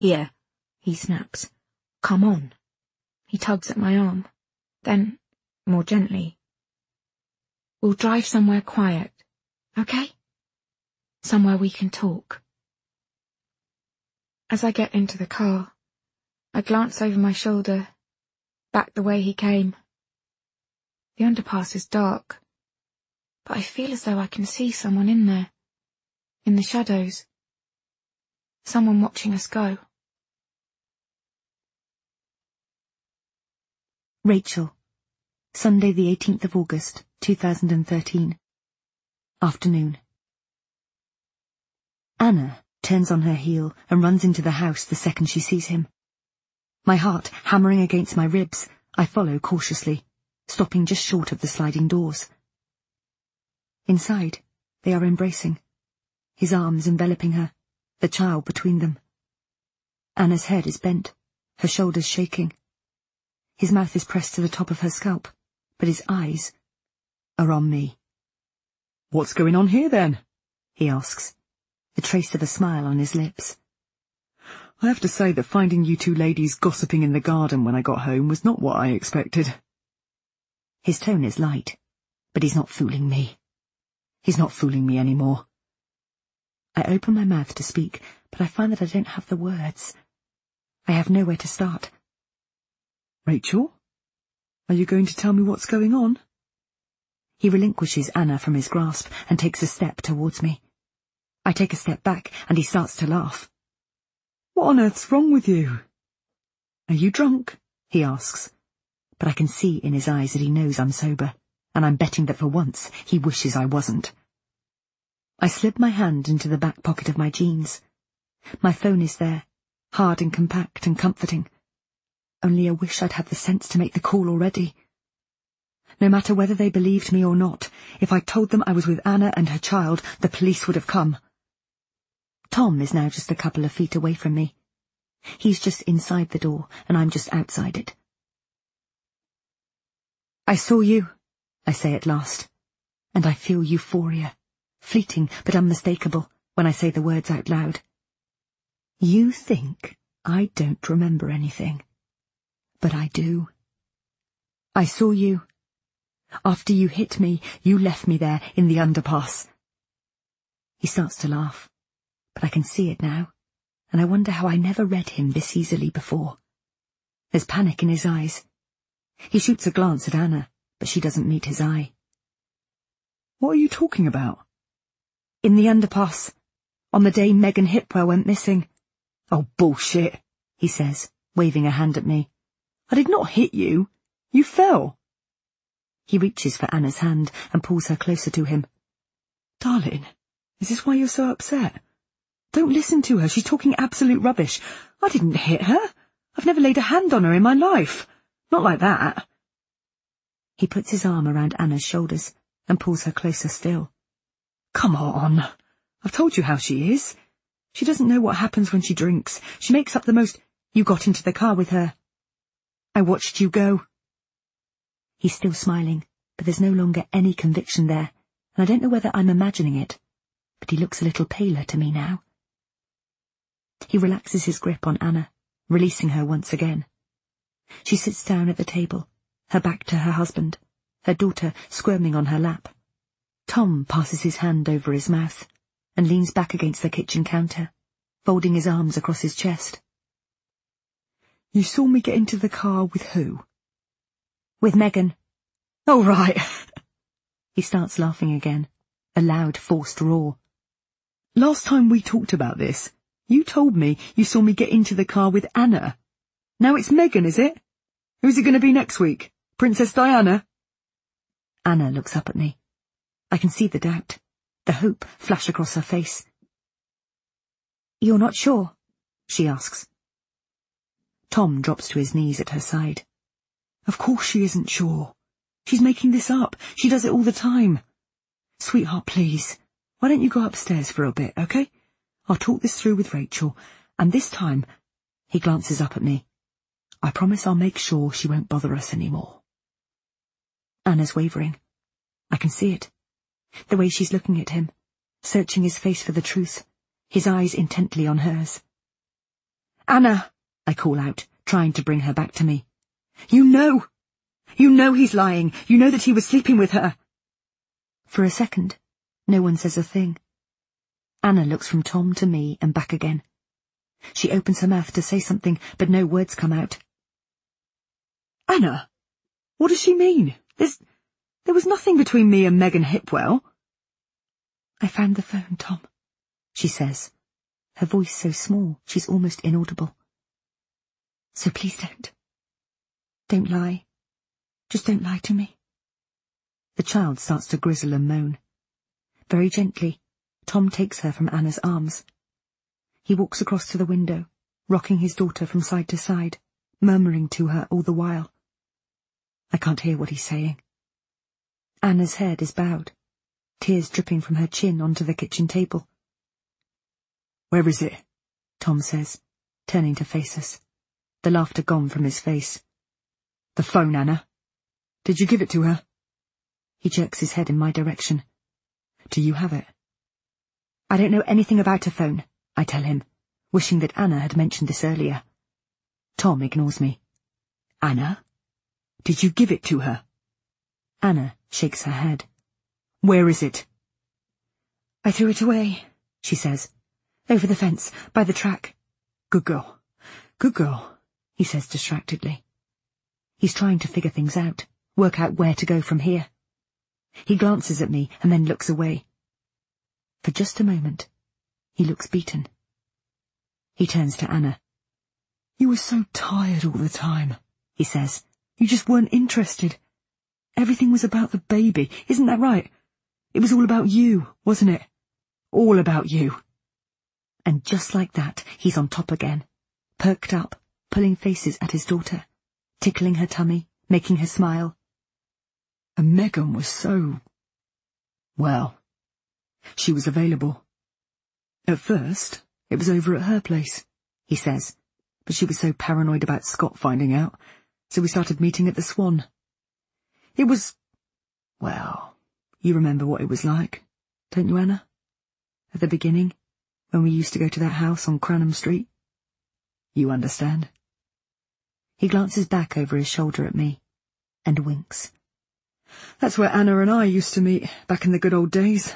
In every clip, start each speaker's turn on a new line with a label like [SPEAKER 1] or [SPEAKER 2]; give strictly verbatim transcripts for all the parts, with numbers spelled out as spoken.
[SPEAKER 1] Here, he snaps. Come on. He tugs at my arm. Then, more gently. We'll drive somewhere quiet, okay? Somewhere we can talk. As I get into the car, I glance over my shoulder, back the way he came. The underpass is dark, but I feel as though I can see someone in there, in the shadows. Someone watching us go.
[SPEAKER 2] Rachel. Sunday the eighteenth of August, two thousand thirteen. Afternoon. Anna turns on her heel and runs into the house the second she sees him. My heart hammering against my ribs, I follow cautiously, stopping just short of the sliding doors. Inside, they are embracing, his arms enveloping her, the child between them. Anna's head is bent, her shoulders shaking. His mouth is pressed to the top of her scalp, but his eyes are on me.
[SPEAKER 3] "What's going on here, then?"
[SPEAKER 2] he asks, the trace of a smile on his lips.
[SPEAKER 3] "I have to say that finding you two ladies gossiping in the garden when I got home was not what I expected."
[SPEAKER 2] His tone is light, but he's not fooling me. He's not fooling me anymore. I open my mouth to speak, but I find that I don't have the words. I have nowhere to start.
[SPEAKER 3] "Rachel, are you going to tell me what's going on?"
[SPEAKER 2] He relinquishes Anna from his grasp and takes a step towards me. I take a step back, and he starts to laugh.
[SPEAKER 3] "What on earth's wrong with you? Are you drunk?"
[SPEAKER 2] he asks, but I can see in his eyes that he knows I'm sober, and I'm betting that for once he wishes I wasn't. I slip my hand into the back pocket of my jeans. My phone is there, hard and compact and comforting. Only I wish I'd had the sense to make the call already. No matter whether they believed me or not, if I told them I was with Anna and her child, the police would have come. Tom is now just a couple of feet away from me. He's just inside the door, and I'm just outside it. "I saw you," I say at last, and I feel euphoria, fleeting but unmistakable, when I say the words out loud. You think I don't remember anything, but I do. I saw you. After you hit me, you left me there in the underpass. He starts to laugh, but I can see it now, and I wonder how I never read him this easily before. There's panic in his eyes. He shoots a glance at Anna, but she doesn't meet his eye.
[SPEAKER 3] "What are you talking about?"
[SPEAKER 2] "In the underpass, on the day Megan Hipwell went missing."
[SPEAKER 3] "Oh, bullshit,"
[SPEAKER 2] he says, waving a hand at me.
[SPEAKER 3] "I did not hit you. You fell."
[SPEAKER 2] He reaches for Anna's hand and pulls her closer to him.
[SPEAKER 3] "Darling, is this why you're so upset? Don't listen to her, she's talking absolute rubbish. I didn't hit her. I've never laid a hand on her in my life. Not like that."
[SPEAKER 2] He puts his arm around Anna's shoulders and pulls her closer still.
[SPEAKER 3] "Come on. I've told you how she is. She doesn't know what happens when she drinks. She makes up the most—"
[SPEAKER 2] "You got into the car with her. I watched you go." He's still smiling, but there's no longer any conviction there, and I don't know whether I'm imagining it, but he looks a little paler to me now. He relaxes his grip on Anna, releasing her once again. She sits down at the table, her back to her husband, her daughter squirming on her lap. Tom passes his hand over his mouth and leans back against the kitchen counter, folding his arms across his chest.
[SPEAKER 3] "You saw me get into the car with who?"
[SPEAKER 2] "With Megan."
[SPEAKER 3] "Oh, right."
[SPEAKER 2] He starts laughing again, a loud, forced roar.
[SPEAKER 3] "Last time we talked about this, you told me you saw me get into the car with Anna. Now it's Megan, is it? Who's it going to be next week? Princess Diana?"
[SPEAKER 2] Anna looks up at me. I can see the doubt, the hope flash across her face. "You're not sure?" she asks. Tom drops to his knees at her side.
[SPEAKER 3] "Of course she isn't sure. She's making this up. She does it all the time. Sweetheart, please, why don't you go upstairs for a bit, okay? I'll talk this through with Rachel, and this time—"
[SPEAKER 2] He glances up at me.
[SPEAKER 3] "I promise I'll make sure she won't bother us anymore."
[SPEAKER 2] Anna's wavering. I can see it. The way she's looking at him, searching his face for the truth, his eyes intently on hers.
[SPEAKER 3] Anna, I call out, trying to bring her back to me. You know! You know he's lying. You know that he was sleeping with her. For a second, no one says a thing. Anna looks from Tom to me and back again. She opens her mouth to say something, but no words come out. Anna, what does she mean? There's, there was nothing between me and Megan Hipwell. I found the phone, Tom, she says, her voice so small she's almost inaudible. So please don't. Don't lie. Just don't lie to me. The child starts to grizzle and moan. Very gently, Tom takes her from Anna's arms. He walks across to the window, rocking his daughter from side to side, murmuring to her all the while. I can't hear what he's saying. Anna's head is bowed, tears dripping from her chin onto the kitchen table. Where is it? Tom says, turning to face us, the laughter gone from his face. The phone, Anna. Did you give it to her? He jerks his head in my direction. Do you have it? I don't know anything about a phone, I tell him, wishing that Anna had mentioned this earlier. Tom ignores me. Anna? Did you give it to her? Anna shakes her head. Where is it? I threw it away, she says. Over the fence, by the track. Good girl. Good girl, he says distractedly. He's trying to figure things out, work out where to go from here. He glances at me and then looks away. For just a moment, he looks beaten. He turns to Anna. You were so tired all the time, he says. You just weren't interested. Everything was about the baby, isn't that right? It was all about you, wasn't it? All about you. And just like that, he's on top again, perked up, pulling faces at his daughter, tickling her tummy, making her smile. And Megan was so... well, she was available. At first, it was over at her place, he says, but she was so paranoid about Scott finding out, so we started meeting at the Swan. It was... well, you remember what it was like, don't you, Anna? At the beginning, when we used to go to that house on Cranham Street. You understand. He glances back over his shoulder at me, and winks. That's where Anna and I used to meet, back in the good old days.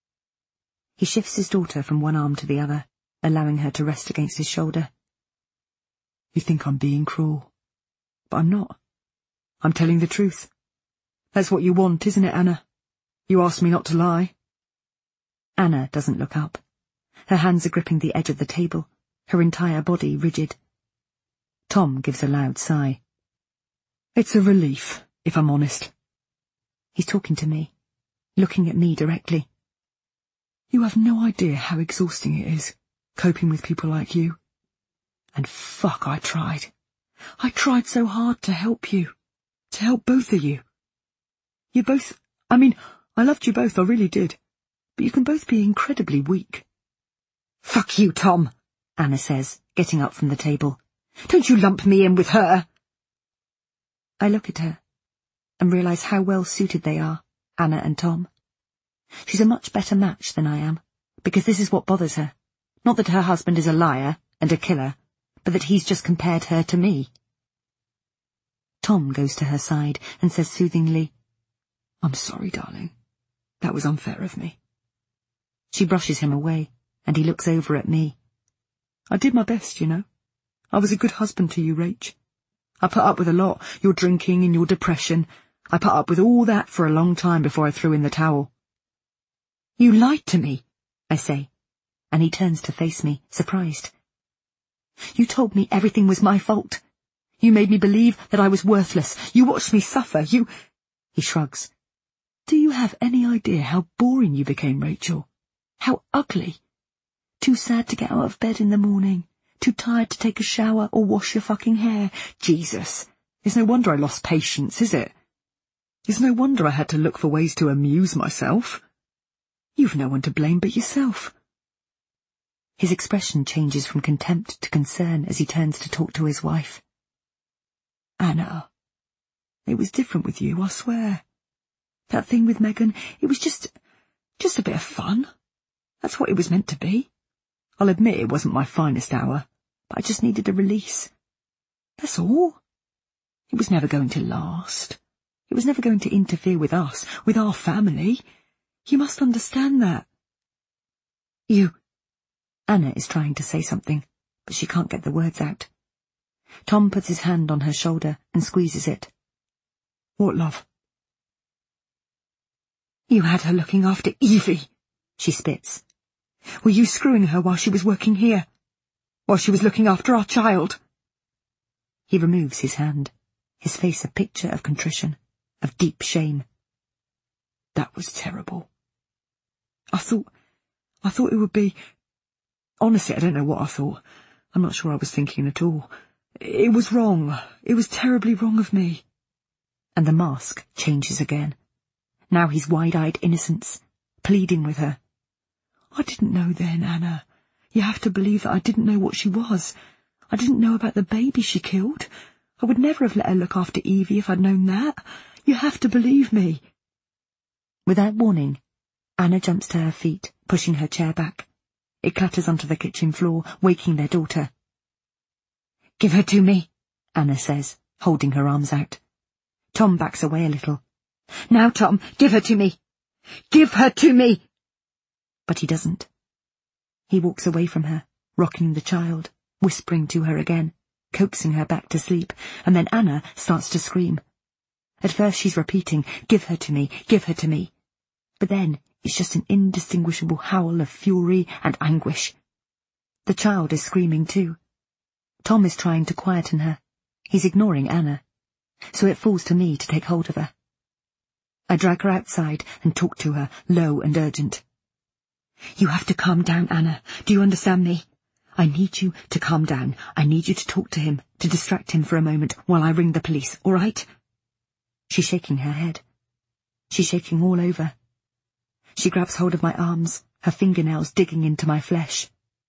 [SPEAKER 3] He shifts his daughter from one arm to the other, allowing her to rest against his shoulder. You think I'm being cruel, but I'm not. I'm telling the truth. That's what you want, isn't it, Anna? You asked me not to lie. Anna doesn't look up. Her hands are gripping the edge of the table, her entire body rigid. Tom gives a loud sigh. It's a relief, if I'm honest. He's talking to me, looking at me directly. You have no idea how exhausting it is, coping with people like you. And fuck, I tried. I tried so hard to help you, to help both of you. You both, I mean, I loved you both, I really did, but you can both be incredibly weak. Fuck you, Tom, Anna says, getting up from the table. Don't you lump me in with her. I look at her and realise how well suited they are, Anna and Tom. She's a much better match than I am, because this is what bothers her. Not that her husband is a liar and a killer, but that he's just compared her to me. Tom goes to her side and says soothingly, I'm sorry, darling. That was unfair of me. She brushes him away, and he looks over at me. I did my best, you know. I was a good husband to you, Rach. I put up with a lot, your drinking and your depression. I put up with all that for a long time before I threw in the towel. You lied to me, I say, and he turns to face me, surprised. You told me everything was my fault. You made me believe that I was worthless. You watched me suffer. You... He shrugs. Do you have any idea how boring you became, Rachel? How ugly? Too sad to get out of bed in the morning. Too tired to take a shower or wash your fucking hair. Jesus. It's no wonder I lost patience, is it? It's no wonder I had to look for ways to amuse myself. You've no one to blame but yourself. His expression changes from contempt to concern as he turns to talk to his wife. Anna, it was different with you, I swear. That thing with Megan, it was just, just a bit of fun. That's what it was meant to be. I'll admit it wasn't my finest hour, but I just needed a release. That's all. It was never going to last. It was never going to interfere with us, with our family. You must understand that. You...
[SPEAKER 2] Anna is trying to say something, but she can't get the words out. Tom puts his hand on her shoulder and squeezes it.
[SPEAKER 3] What, love? You had her looking after Evie, she spits. Were you screwing her while she was working here? While she was looking after our child?
[SPEAKER 2] He removes his hand, his face a picture of contrition, of deep shame.
[SPEAKER 3] That was terrible. I thought... I thought it would be... Honestly, I don't know what I thought. I'm not sure I was thinking at all. It was wrong. It was terribly wrong of me.
[SPEAKER 2] And the mask changes again. Now he's wide-eyed innocence, pleading with her.
[SPEAKER 3] I didn't know then, Anna. You have to believe that I didn't know what she was. I didn't know about the baby she killed. I would never have let her look after Evie if I'd known that. You have to believe me.
[SPEAKER 2] Without warning, Anna jumps to her feet, pushing her chair back. It clatters onto the kitchen floor, waking their daughter.
[SPEAKER 3] Give her to me,
[SPEAKER 2] Anna says, holding her arms out. Tom backs away a little.
[SPEAKER 3] Now, Tom, give her to me. Give her to me.
[SPEAKER 2] But he doesn't. He walks away from her, rocking the child, whispering to her again, coaxing her back to sleep, and then Anna starts to scream. At first she's repeating, give her to me, give her to me. But then it's just an indistinguishable howl of fury and anguish. The child is screaming too. Tom is trying to quieten her. He's ignoring Anna. So it falls to me to take hold of her. I drag her outside and talk to her, low and urgent. You have to calm down, Anna. Do you understand me? I need you to calm down. I need you to talk to him, to distract him for a moment while I ring the police, all right? She's shaking her head. She's shaking all over. She grabs hold of my arms, her fingernails digging into my flesh.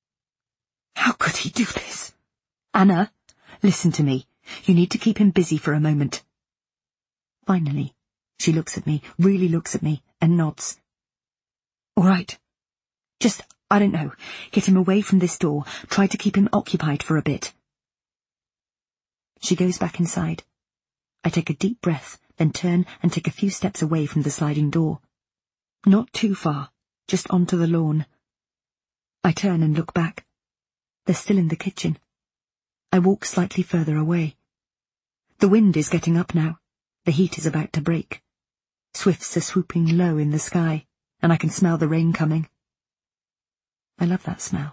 [SPEAKER 3] How could he do this?
[SPEAKER 2] Anna, listen to me. You need to keep him busy for a moment. Finally, she looks at me, really looks at me, and nods.
[SPEAKER 3] All right.
[SPEAKER 2] Just, I don't know, get him away from this door, try to keep him occupied for a bit. She goes back inside. I take a deep breath, then turn and take a few steps away from the sliding door. Not too far, just onto the lawn. I turn and look back. They're still in the kitchen. I walk slightly further away. The wind is getting up now. The heat is about to break. Swifts are swooping low in the sky, and I can smell the rain coming. I love that smell.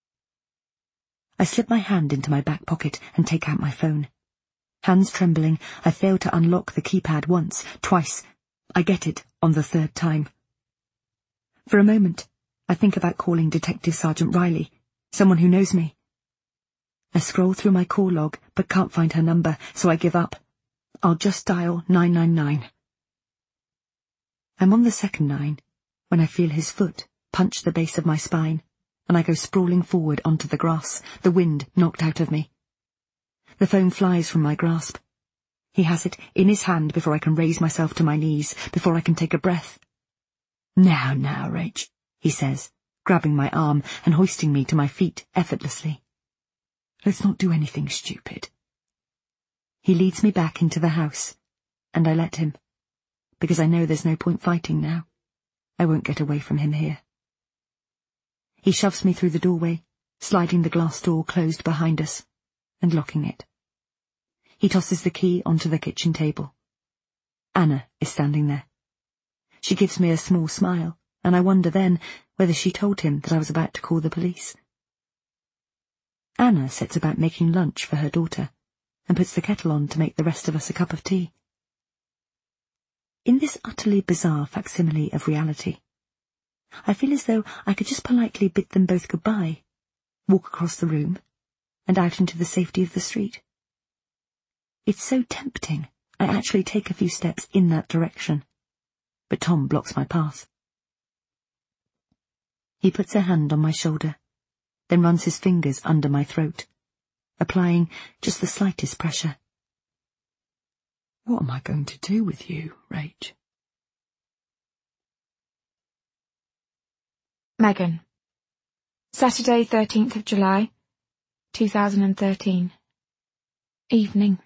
[SPEAKER 2] I slip my hand into my back pocket and take out my phone. Hands trembling, I fail to unlock the keypad once, twice. I get it on the third time. For a moment, I think about calling Detective Sergeant Riley, someone who knows me. I scroll through my call log, but can't find her number, so I give up. I'll just dial nine nine nine. I'm on the second nine, when I feel his foot punch the base of my spine, and I go sprawling forward onto the grass, the wind knocked out of me. The phone flies from my grasp. He has it in his hand before I can raise myself to my knees, before I can take a breath. Now, now, Rach, he says, grabbing my arm and hoisting me to my feet effortlessly. Let's not do anything stupid. He leads me back into the house, and I let him, because I know there's no point fighting now. I won't get away from him here. He shoves me through the doorway, sliding the glass door closed behind us, and locking it. He tosses the key onto the kitchen table. Anna is standing there. She gives me a small smile, and I wonder then whether she told him that I was about to call the police. Anna sets about making lunch for her daughter, and puts the kettle on to make the rest of us a cup of tea. In this utterly bizarre facsimile of reality, I feel as though I could just politely bid them both goodbye, walk across the room, and out into the safety of the street. It's so tempting, I actually take a few steps in that direction, but Tom blocks my path. He puts a hand on my shoulder, then runs his fingers under my throat, applying just the slightest pressure.
[SPEAKER 3] What am I going to do with you, Rach?
[SPEAKER 1] Megan. Saturday, thirteenth of July, two thousand thirteen. Evening.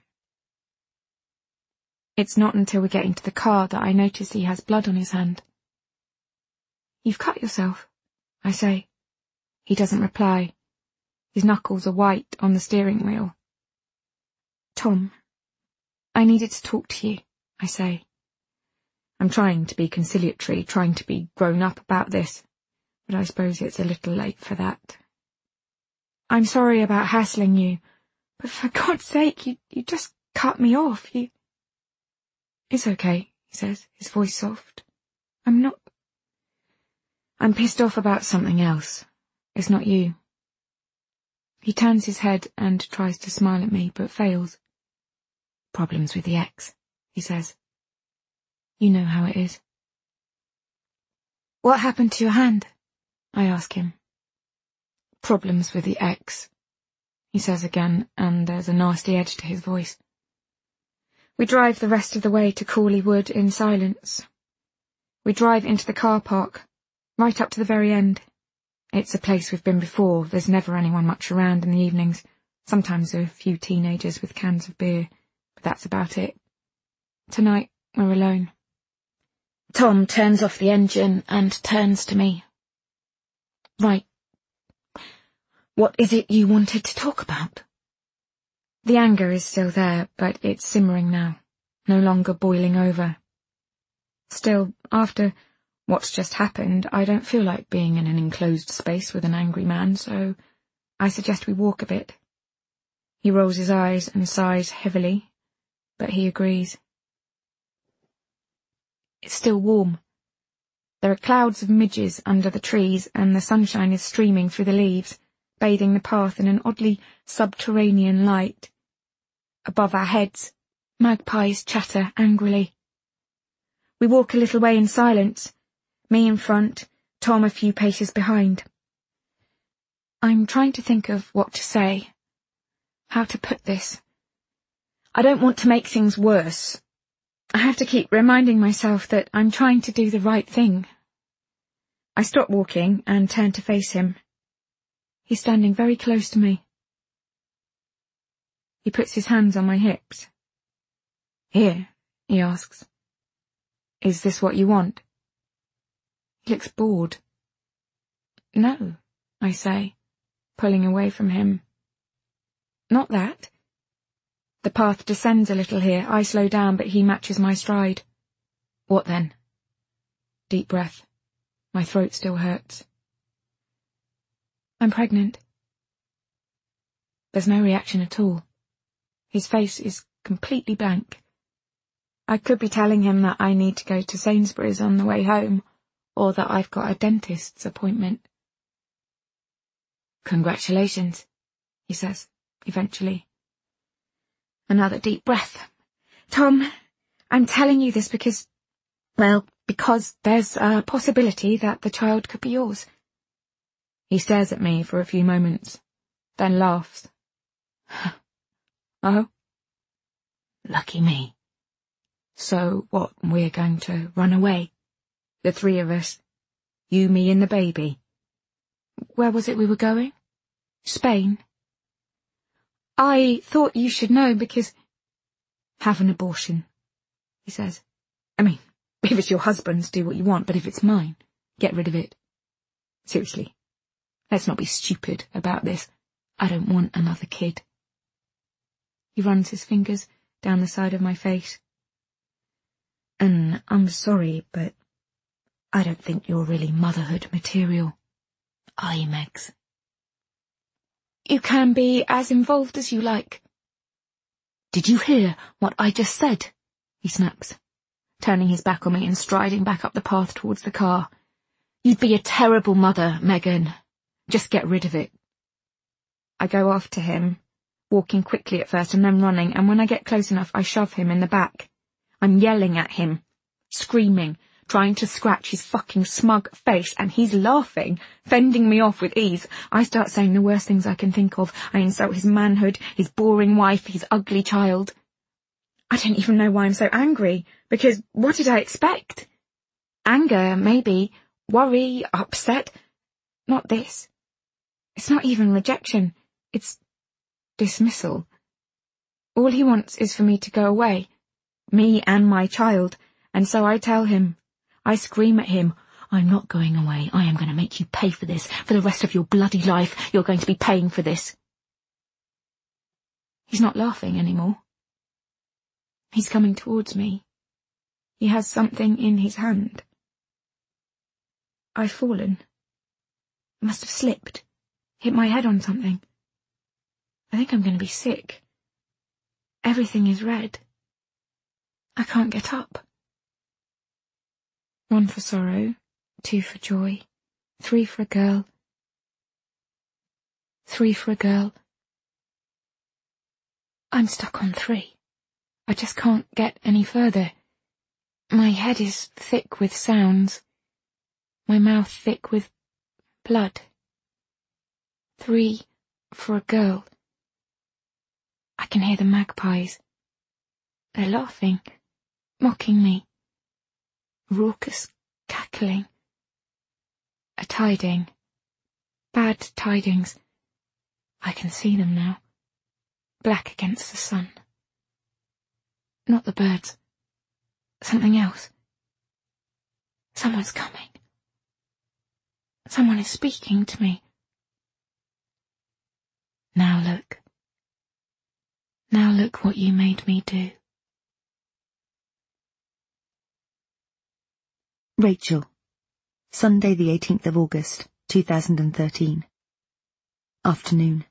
[SPEAKER 1] It's not until we get into the car that I notice he has blood on his hand. "You've cut yourself," I say. He doesn't reply. His knuckles are white on the steering wheel. "Tom, I needed to talk to you," I say. I'm trying to be conciliatory, trying to be grown up about this, but I suppose it's a little late for that. "I'm sorry about hassling you, but for God's sake, you, you just cut me off, you—" "It's okay," he says, his voice soft. I'm not... I'm pissed off about something else. It's not you." He turns his head and tries to smile at me, but fails. "Problems with the ex," he says. "You know how it is." "What happened to your hand?" I ask him. "Problems with the ex," he says again, and there's a nasty edge to his voice. We drive the rest of the way to Crawley Wood in silence. We drive into the car park, right up to the very end. It's a place we've been before. There's never anyone much around in the evenings, sometimes a few teenagers with cans of beer, but that's about it. Tonight, we're alone. Tom turns off the engine and turns to me. "Right. What is it you wanted to talk about?" The anger is still there, but it's simmering now, no longer boiling over. Still, after what's just happened, I don't feel like being in an enclosed space with an angry man, so I suggest we walk a bit. He rolls his eyes and sighs heavily, but he agrees. It's still warm. There are clouds of midges under the trees, and the sunshine is streaming through the leaves, bathing the path in an oddly subterranean light. Above our heads, magpies chatter angrily. We walk a little way in silence, me in front, Tom a few paces behind. I'm trying to think of what to say, how to put this. I don't want to make things worse. I have to keep reminding myself that I'm trying to do the right thing. I stop walking and turn to face him. He's standing very close to me. He puts his hands on my hips. "Here," he asks. "Is this what you want?" He looks bored. "No," I say, pulling away from him. "Not that." The path descends a little here. I slow down, but he matches my stride. "What then?" Deep breath. My throat still hurts. "I'm pregnant." There's no reaction at all. His face is completely blank. I could be telling him that I need to go to Sainsbury's on the way home, or that I've got a dentist's appointment. "Congratulations," he says, eventually. Another deep breath. "Tom, I'm telling you this because, well, because there's a possibility that the child could be yours." He stares at me for a few moments, then laughs. "Oh? Lucky me. So what, we're going to run away? The three of us? You, me and the baby?" "Where was it we were going?" "Spain." "I thought you should know because—" "Have an abortion," he says. "I mean, if it's your husband's, do what you want, but if it's mine, get rid of it. Seriously, let's not be stupid about this. I don't want another kid." He runs his fingers down the side of my face. "And I'm sorry, but I don't think you're really motherhood material, are you, Megs?" "You can be as involved as you like." "Did you hear what I just said?" he snaps, turning his back on me and striding back up the path towards the car. "You'd be a terrible mother, Megan. Just get rid of it." I go after him, walking quickly at first and then running, and when I get close enough I shove him in the back. I'm yelling at him, screaming, trying to scratch his fucking smug face, and he's laughing, fending me off with ease. I start saying the worst things I can think of. I insult his manhood, his boring wife, his ugly child. I don't even know why I'm so angry, because what did I expect? Anger, maybe. Worry, upset. Not this. It's not even rejection. It's dismissal. All he wants is for me to go away, me and my child, and so I tell him. I scream at him, "I'm not going away. I am going to make you pay for this. For the rest of your bloody life, you're going to be paying for this." He's not laughing anymore. He's coming towards me. He has something in his hand. I've fallen. I must have slipped, hit my head on something. I think I'm going to be sick. Everything is red. I can't get up. One for sorrow, two for joy, three for a girl, three for a girl. I'm stuck on three. I just can't get any further. My head is thick with sounds, my mouth thick with blood. Three for a girl. I can hear the magpies. They're laughing, mocking me. Raucous cackling. A tiding. Bad tidings. I can see them now. Black against the sun. Not the birds. Something else. Someone's coming. Someone is speaking to me. Now look. Now look what you made me do.
[SPEAKER 2] Rachel. Sunday the eighteenth of August, two thousand thirteen. Afternoon.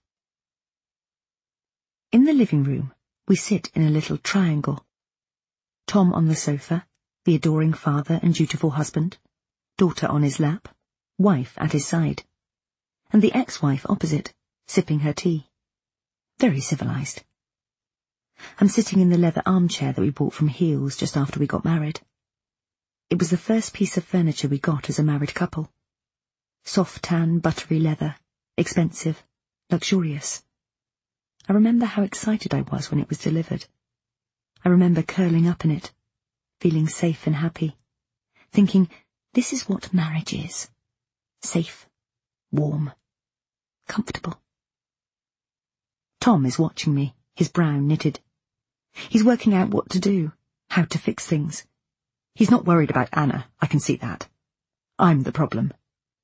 [SPEAKER 2] In the living room, we sit in a little triangle. Tom on the sofa, the adoring father and dutiful husband, daughter on his lap, wife at his side, and the ex-wife opposite, sipping her tea. Very civilized. I'm sitting in the leather armchair that we bought from Heels just after we got married. It was the first piece of furniture we got as a married couple. Soft tan, buttery leather, expensive, luxurious. I remember how excited I was when it was delivered. I remember curling up in it, feeling safe and happy, thinking, this is what marriage is. Safe, warm, comfortable. Tom is watching me, his brow knitted. He's working out what to do, how to fix things. He's not worried about Anna, I can see that. I'm the problem.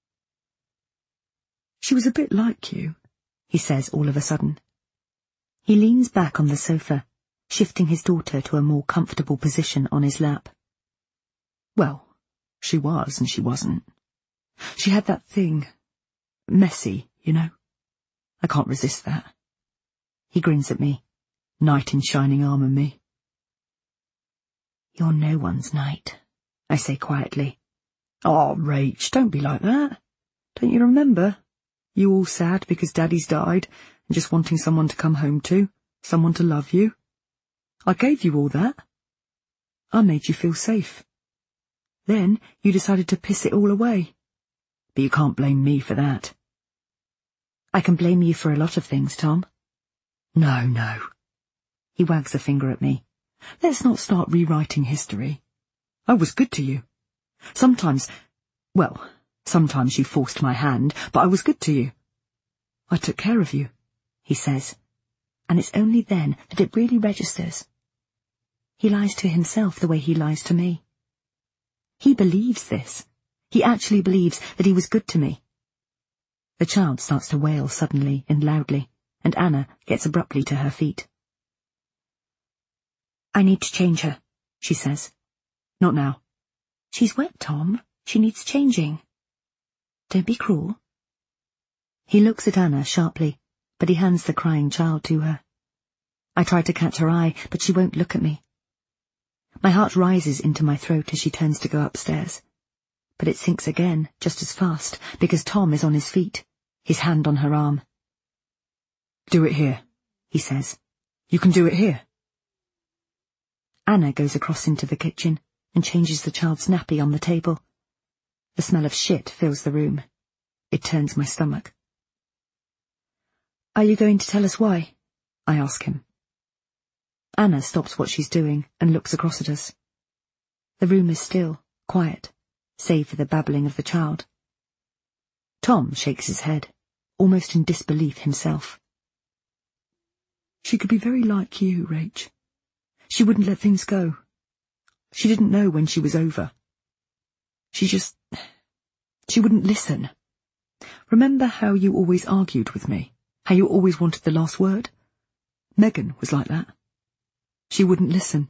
[SPEAKER 3] She was a bit like you,
[SPEAKER 2] he says all of a sudden. He leans back on the sofa, shifting his daughter to a more comfortable position on his lap.
[SPEAKER 3] Well, she was and she wasn't. She had that thing. Messy, you know. I can't resist that.
[SPEAKER 2] He grins at me.
[SPEAKER 3] Knight in shining armour, me.
[SPEAKER 2] You're no one's knight, I say quietly.
[SPEAKER 3] Oh, Rach, don't be like that. Don't you remember? You all sad because Daddy's died and just wanting someone to come home to, someone to love you. I gave you all that. I made you feel safe. Then you decided to piss it all away. But you can't blame me for that.
[SPEAKER 2] I can blame you for a lot of things, Tom.
[SPEAKER 3] No, no.
[SPEAKER 2] He wags a finger at me.
[SPEAKER 3] Let's not start rewriting history. I was good to you. Sometimes, well, sometimes you forced my hand, but I was good to you. I took care of you,
[SPEAKER 2] he says, and it's only then that it really registers. He lies to himself the way he lies to me. He believes this. He actually believes that he was good to me. The child starts to wail suddenly and loudly, and Anna gets abruptly to her feet. I need to change her, she says.
[SPEAKER 3] Not now.
[SPEAKER 2] She's wet, Tom. She needs changing. Don't be cruel. He looks at Anna sharply, but he hands the crying child to her. I try to catch her eye, but she won't look at me. My heart rises into my throat as she turns to go upstairs, but it sinks again just as fast because Tom is on his feet, his hand on her arm.
[SPEAKER 3] Do it here, he says. You can do it here.
[SPEAKER 2] Anna goes across into the kitchen and changes the child's nappy on the table. The smell of shit fills the room. It turns my stomach. Are you going to tell us why? I ask him. Anna stops what she's doing and looks across at us. The room is still, quiet, save for the babbling of the child. Tom shakes his head, almost in disbelief himself.
[SPEAKER 3] She could be very like you, Rach. She wouldn't let things go. She didn't know when she was over. She just... She wouldn't listen. Remember how you always argued with me? How you always wanted the last word? Megan was like that. She wouldn't listen.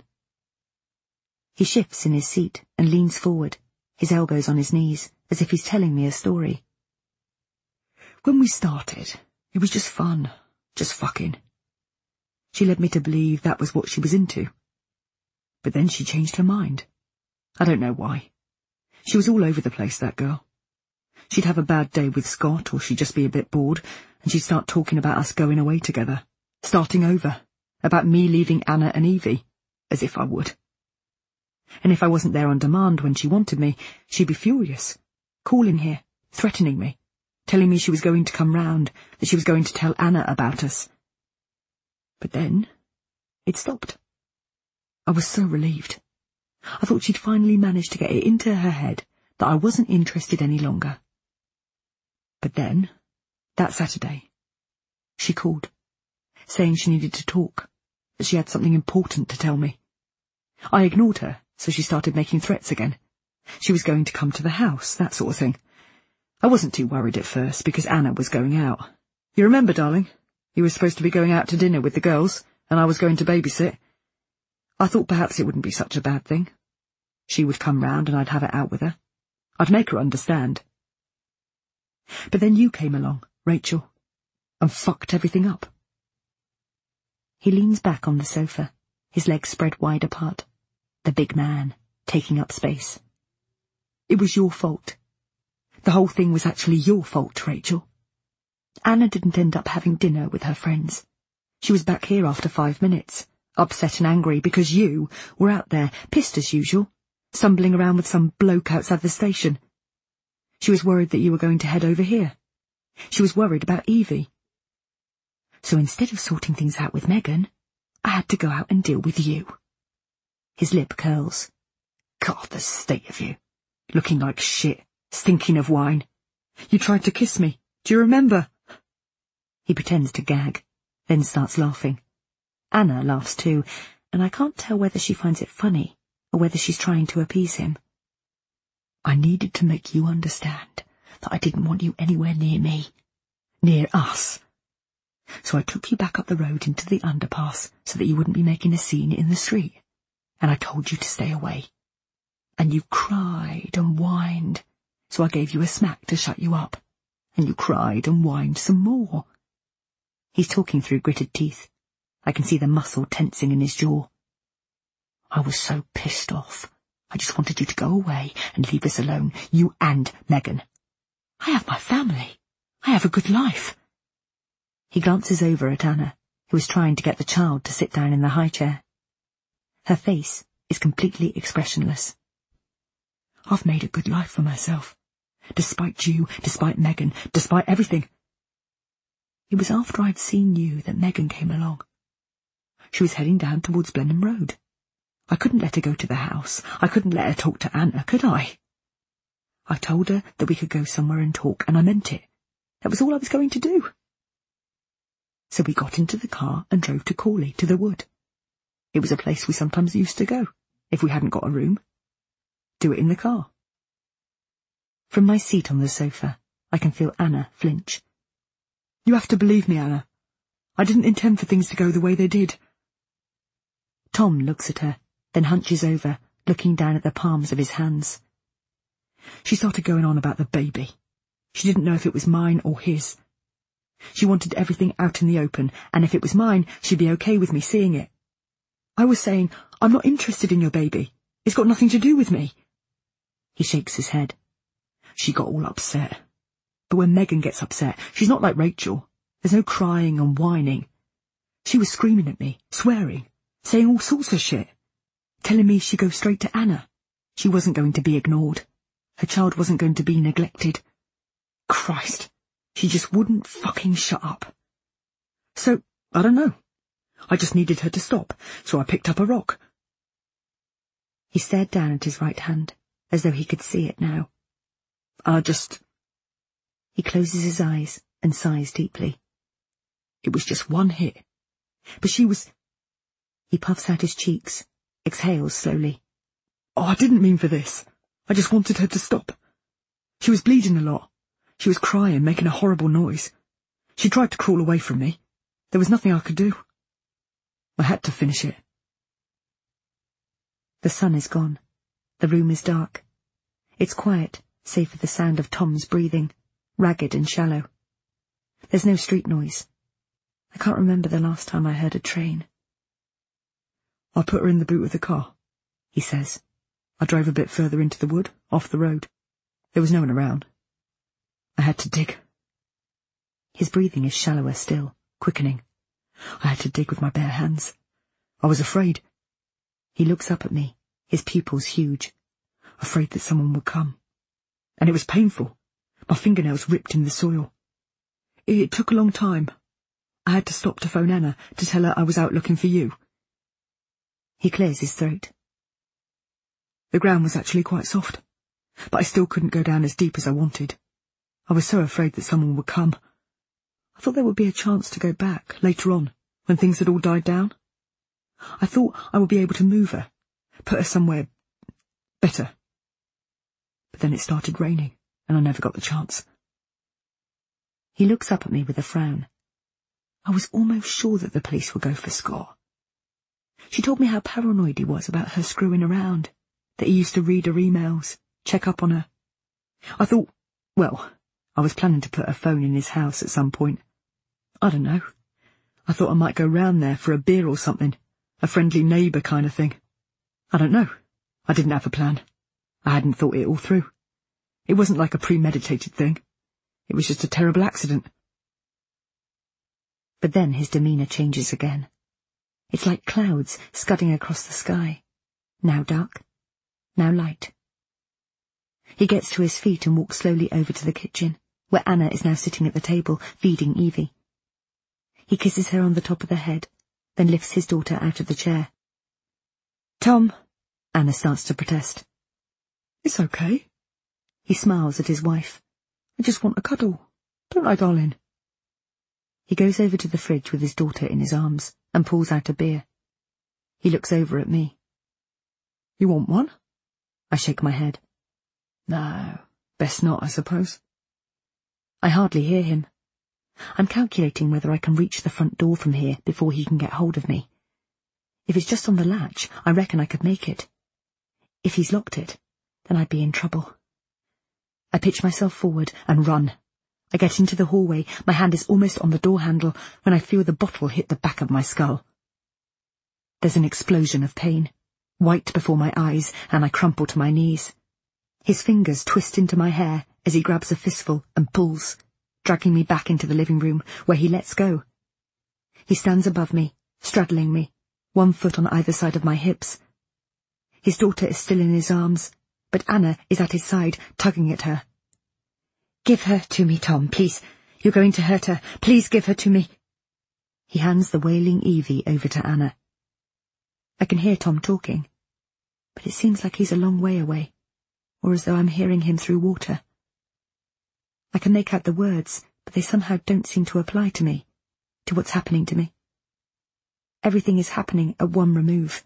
[SPEAKER 2] He shifts in his seat and leans forward, his elbows on his knees, as if he's telling me a story.
[SPEAKER 3] When we started, it was just fun, just fucking. She led me to believe that was what she was into. But then she changed her mind. I don't know why. She was all over the place, that girl. She'd have a bad day with Scott, or she'd just be a bit bored, and she'd start talking about us going away together, starting over, about me leaving Anna and Evie, as if I would. And if I wasn't there on demand when she wanted me, she'd be furious, calling here, threatening me, telling me she was going to come round, that she was going to tell Anna about us. But then, it stopped. I was so relieved. I thought she'd finally managed to get it into her head that I wasn't interested any longer. But then, that Saturday, she called, saying she needed to talk, that she had something important to tell me. I ignored her, so she started making threats again. She was going to come to the house, that sort of thing. I wasn't too worried at first, because Anna was going out. You remember, darling? You were supposed to be going out to dinner with the girls, and I was going to babysit. I thought perhaps it wouldn't be such a bad thing. She would come round and I'd have it out with her. I'd make her understand. But then you came along, Rachel, and fucked everything up.
[SPEAKER 2] He leans back on the sofa, his legs spread wide apart. The big man, taking up space.
[SPEAKER 3] It was your fault. The whole thing was actually your fault, Rachel. Anna didn't end up having dinner with her friends. She was back here after five minutes, upset and angry because you were out there, pissed as usual, stumbling around with some bloke outside the station. She was worried that you were going to head over here. She was worried about Evie. So instead of sorting things out with Megan, I had to go out and deal with you.
[SPEAKER 2] His lip curls.
[SPEAKER 3] God, the state of you. Looking like shit, stinking of wine. You tried to kiss me. Do you remember?
[SPEAKER 2] He pretends to gag, then starts laughing. Anna laughs too, and I can't tell whether she finds it funny or whether she's trying to appease him.
[SPEAKER 3] I needed to make you understand that I didn't want you anywhere near me, near us. So I took you back up the road into the underpass so that you wouldn't be making a scene in the street, and I told you to stay away. And you cried and whined, so I gave you a smack to shut you up, and you cried and whined some more.
[SPEAKER 2] He's talking through gritted teeth. I can see the muscle tensing in his jaw.
[SPEAKER 3] I was so pissed off. I just wanted you to go away and leave us alone, you and Megan. I have my family. I have a good life.
[SPEAKER 2] He glances over at Anna, who is trying to get the child to sit down in the high chair. Her face is completely expressionless.
[SPEAKER 3] I've made a good life for myself. Despite you, despite Megan, despite everything. It was after I'd seen you that Megan came along. She was heading down towards Blenheim Road. I couldn't let her go to the house. I couldn't let her talk to Anna, could I? I told her that we could go somewhere and talk, and I meant it. That was all I was going to do. So we got into the car and drove to Corley, to the wood. It was a place we sometimes used to go, if we hadn't got a room. Do it in the car.
[SPEAKER 2] From my seat on the sofa, I can feel Anna flinch.
[SPEAKER 3] You have to believe me, Anna. I didn't intend for things to go the way they did.
[SPEAKER 2] Tom looks at her, then hunches over, looking down at the palms of his hands.
[SPEAKER 3] She started going on about the baby. She didn't know if it was mine or his. She wanted everything out in the open, and if it was mine, she'd be okay with me seeing it. I was saying, I'm not interested in your baby. It's got nothing to do with me.
[SPEAKER 2] He shakes his head.
[SPEAKER 3] She got all upset. But when Megan gets upset, she's not like Rachel. There's no crying and whining. She was screaming at me, swearing, saying all sorts of shit, telling me she'd go straight to Anna. She wasn't going to be ignored. Her child wasn't going to be neglected. Christ, she just wouldn't fucking shut up. So, I don't know. I just needed her to stop, so I picked up a rock.
[SPEAKER 2] He stared down at his right hand, as though he could see it now.
[SPEAKER 3] I just...
[SPEAKER 2] He closes his eyes and sighs deeply.
[SPEAKER 3] It was just one hit. But she was...
[SPEAKER 2] He puffs out his cheeks, exhales slowly.
[SPEAKER 3] Oh, I didn't mean for this. I just wanted her to stop. She was bleeding a lot. She was crying, making a horrible noise. She tried to crawl away from me. There was nothing I could do. I had to finish it.
[SPEAKER 2] The sun is gone. The room is dark. It's quiet, save for the sound of Tom's breathing, ragged and shallow. There's no street noise. I can't remember the last time I heard a train.
[SPEAKER 3] I put her in the boot of the car, he says. I drove a bit further into the wood, off the road. There was no one around. I had to dig.
[SPEAKER 2] His breathing is shallower still, quickening.
[SPEAKER 3] I had to dig with my bare hands. I was afraid.
[SPEAKER 2] He looks up at me, his pupils huge.
[SPEAKER 3] Afraid that someone would come. And it was painful. My fingernails ripped in the soil. It took a long time. I had to stop to phone Anna to tell her I was out looking for you.
[SPEAKER 2] He clears his throat.
[SPEAKER 3] The ground was actually quite soft, but I still couldn't go down as deep as I wanted. I was so afraid that someone would come. I thought there would be a chance to go back later on, when things had all died down. I thought I would be able to move her, put her somewhere better. But then it started raining, and I never got the chance.
[SPEAKER 2] He looks up at me with a frown.
[SPEAKER 3] I was almost sure that the police would go for Scott. She told me how paranoid he was about her screwing around, that he used to read her emails, check up on her. I thought, well, I was planning to put a phone in his house at some point. I don't know. I thought I might go round there for a beer or something, a friendly neighbour kind of thing. I don't know. I didn't have a plan. I hadn't thought it all through. It wasn't like a premeditated thing. It was just a terrible accident.
[SPEAKER 2] But then his demeanour changes again. It's like clouds scudding across the sky. Now dark, now light. He gets to his feet and walks slowly over to the kitchen, where Anna is now sitting at the table, feeding Evie. He kisses her on the top of the head, then lifts his daughter out of the chair.
[SPEAKER 3] Tom,
[SPEAKER 2] Anna starts to protest.
[SPEAKER 3] It's okay.
[SPEAKER 2] He smiles at his wife.
[SPEAKER 3] I just want a cuddle. Don't I, darling?
[SPEAKER 2] He goes over to the fridge with his daughter in his arms and pulls out a beer. He looks over at me.
[SPEAKER 3] You want one?
[SPEAKER 2] I shake my head.
[SPEAKER 3] No, best not, I suppose.
[SPEAKER 2] I hardly hear him. I'm calculating whether I can reach the front door from here before he can get hold of me. If it's just on the latch, I reckon I could make it. If he's locked it, then I'd be in trouble. I pitch myself forward and run. I get into the hallway, my hand is almost on the door handle when I feel the bottle hit the back of my skull. There's an explosion of pain, white before my eyes, and I crumple to my knees. His fingers twist into my hair as he grabs a fistful and pulls, dragging me back into the living room, where he lets go. He stands above me, straddling me, one foot on either side of my hips. His daughter is still in his arms, but Anna is at his side, tugging at her. "Give her to me, Tom, please. You're going to hurt her. Please give her to me." He hands the wailing Evie over to Anna. I can hear Tom talking, but it seems like he's a long way away, or as though I'm hearing him through water. I can make out the words, but they somehow don't seem to apply to me, to what's happening to me. Everything is happening at one remove.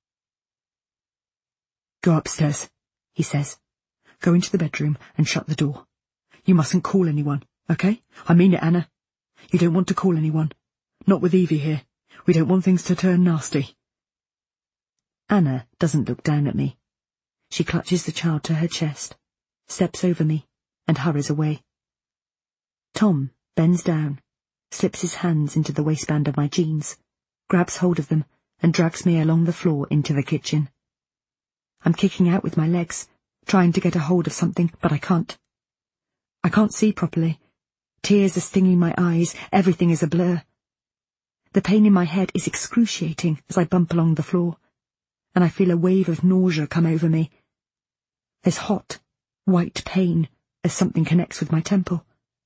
[SPEAKER 3] "Go upstairs," he says. "Go into the bedroom and shut the door. You mustn't call anyone, okay? I mean it, Anna. You don't want to call anyone. Not with Evie here. We don't want things to turn nasty."
[SPEAKER 2] Anna doesn't look down at me. She clutches the child to her chest, steps over me, and hurries away. Tom bends down, slips his hands into the waistband of my jeans, grabs hold of them, and drags me along the floor into the kitchen. I'm kicking out with my legs, trying to get a hold of something, but I can't. I can't see properly. Tears are stinging my eyes, everything is a blur. The pain in my head is excruciating as I bump along the floor, and I feel a wave of nausea come over me. There's hot, white pain as something connects with my temple.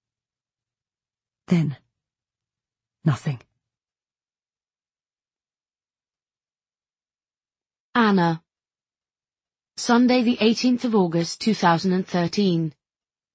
[SPEAKER 2] Then, nothing.
[SPEAKER 4] Anna. Sunday the eighteenth of August two thousand thirteen.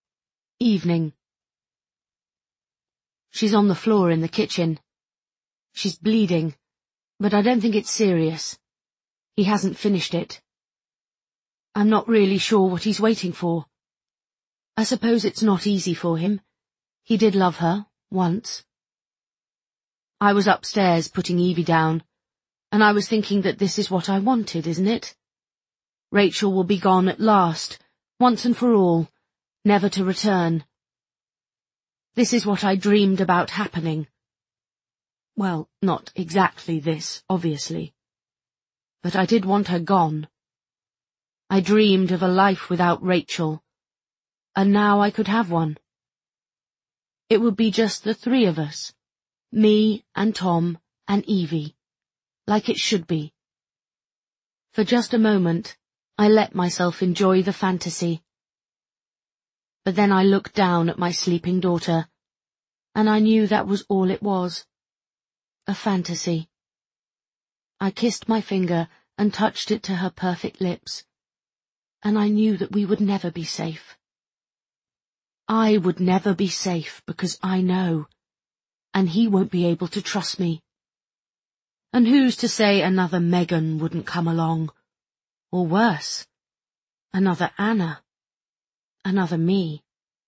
[SPEAKER 4] Evening. She's on the floor in the kitchen. She's bleeding, but I don't think it's serious. He hasn't finished it. I'm not really sure what he's waiting for. I suppose it's not easy for him. He did love her, once. I was upstairs putting Evie down, and I was thinking that this is what I wanted, isn't it? Rachel will be gone at last, once and for all, never to return. This is what I dreamed about happening. Well, not exactly this, obviously. But I did want her gone. I dreamed of a life without Rachel, and now I could have one. It would be just the three of us, me and Tom and Evie, like it should be. For just a moment, I let myself enjoy the fantasy. But then I looked down at my sleeping daughter, and I knew that was all it was. A fantasy. I kissed my finger and touched it to her perfect lips, and I knew that we would never be safe. I would never be safe because I know, and he won't be able to trust me. And who's to say another Megan wouldn't come along? Or worse, another Anna, another me.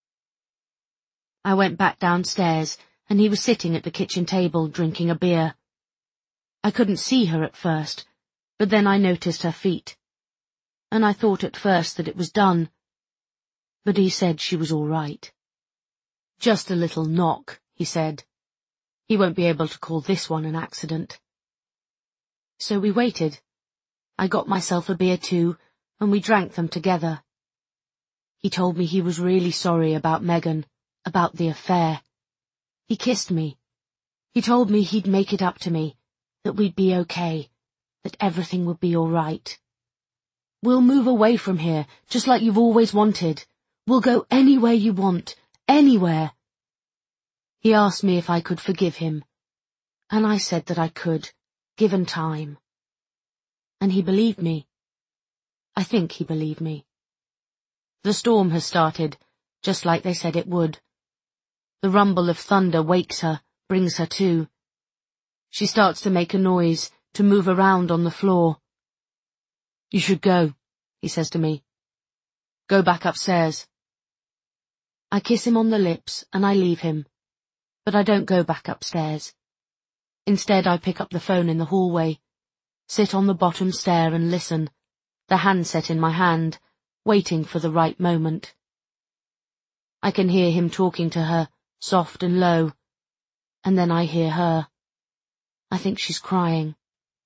[SPEAKER 4] I went back downstairs, and he was sitting at the kitchen table drinking a beer. I couldn't see her at first, but then I noticed her feet, and I thought at first that it was done, but he said she was all right. Just a little knock, he said. He won't be able to call this one an accident. So we waited. I got myself a beer too, and we drank them together. He told me he was really sorry about Megan, about the affair. He kissed me. He told me he'd make it up to me, that we'd be okay, that everything would be all right. We'll move away from here, just like you've always wanted. We'll go anywhere you want, anywhere. He asked me if I could forgive him, and I said that I could, given time. And he believed me. I think he believed me. The storm has started, just like they said it would. The rumble of thunder wakes her, brings her to. She starts to make a noise, to move around on the floor. You should go, he says to me. Go back upstairs. I kiss him on the lips and I leave him, but I don't go back upstairs. Instead I pick up the phone in the hallway, sit on the bottom stair and listen, the handset in my hand, waiting for the right moment. I can hear him talking to her, soft and low, and then I hear her. I think she's crying.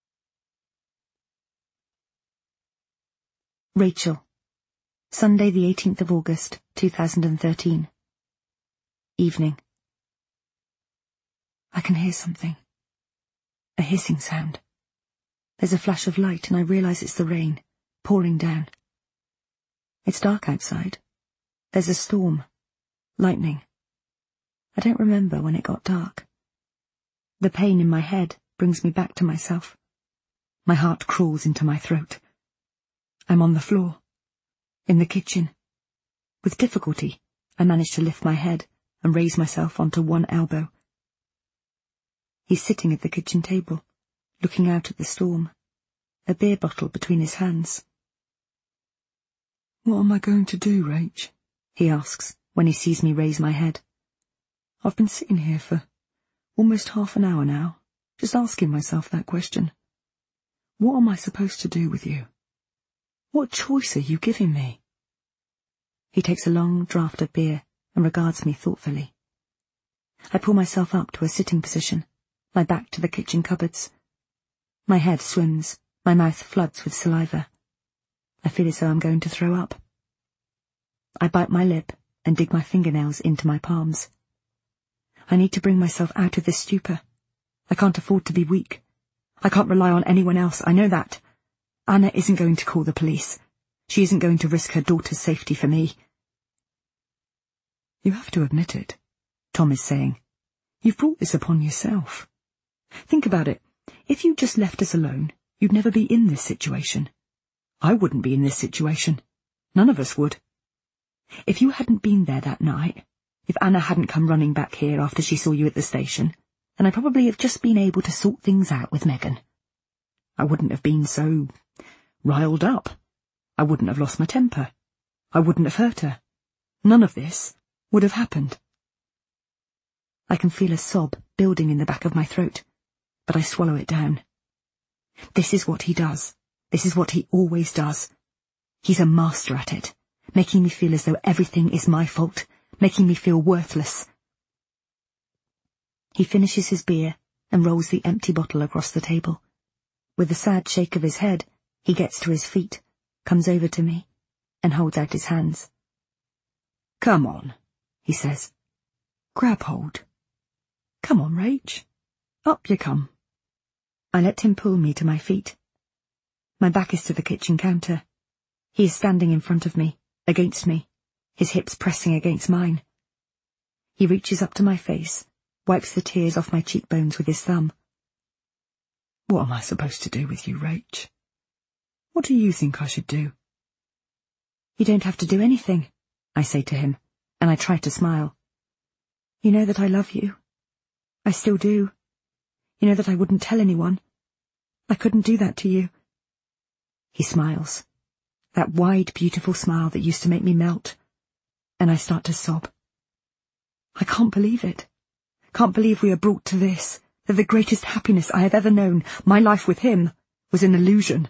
[SPEAKER 2] Rachel. Sunday the eighteenth of August, two thousand thirteen. Evening. I can hear something. A hissing sound. There's a flash of light and I realise it's the rain, pouring down. It's dark outside. There's a storm. Lightning. I don't remember when it got dark. The pain in my head brings me back to myself. My heart crawls into my throat. I'm on the floor. In the kitchen. With difficulty, I manage to lift my head and raise myself onto one elbow. He's sitting at the kitchen table, looking out at the storm, a beer bottle between his hands.
[SPEAKER 3] What am I going to do, Rach?
[SPEAKER 2] He asks when he sees me raise my head.
[SPEAKER 3] I've been sitting here for almost half an hour now, just asking myself that question. What am I supposed to do with you? What choice are you giving me?
[SPEAKER 2] He takes a long draught of beer and regards me thoughtfully. I pull myself up to a sitting position, my back to the kitchen cupboards. My head swims, my mouth floods with saliva. I feel as though I'm going to throw up. I bite my lip and dig my fingernails into my palms. I need to bring myself out of this stupor. I can't afford to be weak. I can't rely on anyone else, I know that. Anna isn't going to call the police. She isn't going to risk her daughter's safety for me.
[SPEAKER 3] You have to admit it, Tom is saying. You've brought this upon yourself. Think about it. If you just left us alone, you'd never be in this situation. I wouldn't be in this situation. None of us would. If you hadn't been there that night, if Anna hadn't come running back here after she saw you at the station,
[SPEAKER 2] and I probably have just been able to sort things out with Megan. I wouldn't have been so riled up. I wouldn't have lost my temper. I wouldn't have hurt her. None of this would have happened. I can feel a sob building in the back of my throat, but I swallow it down. This is what he does. This is what he always does. He's a master at it, making me feel as though everything is my fault, making me feel worthless. He finishes his beer and rolls the empty bottle across the table. With a sad shake of his head, he gets to his feet, comes over to me, and holds out his hands.
[SPEAKER 3] Come on, he says. Grab hold. Come on, Rach. Up you come.
[SPEAKER 2] I let him pull me to my feet. My back is to the kitchen counter. He is standing in front of me, against me, his hips pressing against mine. He reaches up to my face, wipes the tears off my cheekbones with his thumb.
[SPEAKER 3] What am I supposed to do with you, Rach? What do you think I should do?
[SPEAKER 2] You don't have to do anything, I say to him, and I try to smile. You know that I love you. I still do. You know that I wouldn't tell anyone. I couldn't do that to you. He smiles. That wide, beautiful smile that used to make me melt. And I start to sob. I can't believe it. Can't believe we are brought to this, that the greatest happiness I have ever known, my life with him, was an illusion.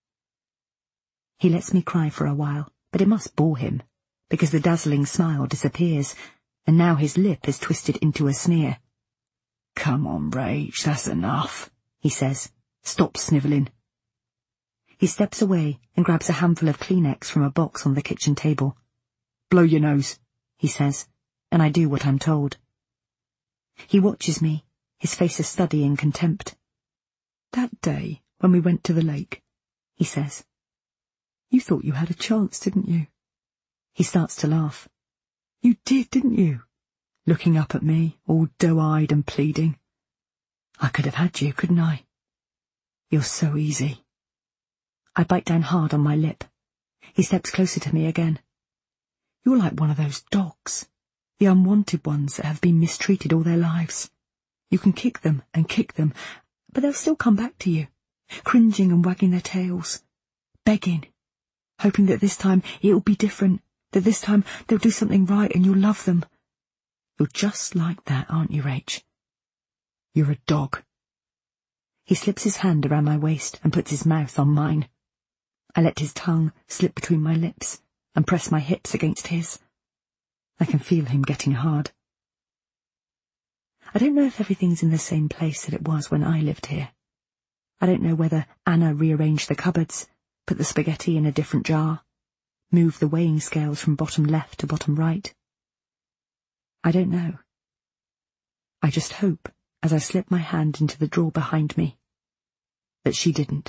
[SPEAKER 2] He lets me cry for a while, but it must bore him, because the dazzling smile disappears, and now his lip is twisted into a sneer.
[SPEAKER 3] Come on, Rach, that's enough,
[SPEAKER 2] he says. Stop snivelling. He steps away and grabs a handful of Kleenex from a box on the kitchen table. Blow your nose, he says, and I do what I'm told. He watches me, his face a study in contempt.
[SPEAKER 3] That day when we went to the lake,
[SPEAKER 2] he says.
[SPEAKER 3] You thought you had a chance, didn't you?
[SPEAKER 2] He starts to laugh.
[SPEAKER 3] You did, didn't you? Looking up at me, all doe-eyed and pleading. I could have had you, couldn't I? You're so easy.
[SPEAKER 2] I bite down hard on my lip. He steps closer to me again.
[SPEAKER 3] You're like one of those dogs, the unwanted ones that have been mistreated all their lives. You can kick them and kick them, but they'll still come back to you, cringing and wagging their tails, begging, hoping that this time it'll be different, that this time they'll do something right and you'll love them. You're just like that, aren't you, Rach? You're a dog.
[SPEAKER 2] He slips his hand around my waist and puts his mouth on mine. I let his tongue slip between my lips and press my hips against his. I can feel him getting hard. I don't know if everything's in the same place that it was when I lived here. I don't know whether Anna rearranged the cupboards, put the spaghetti in a different jar, moved the weighing scales from bottom left to bottom right. I don't know. I just hope, as I slip my hand into the drawer behind me, that she didn't.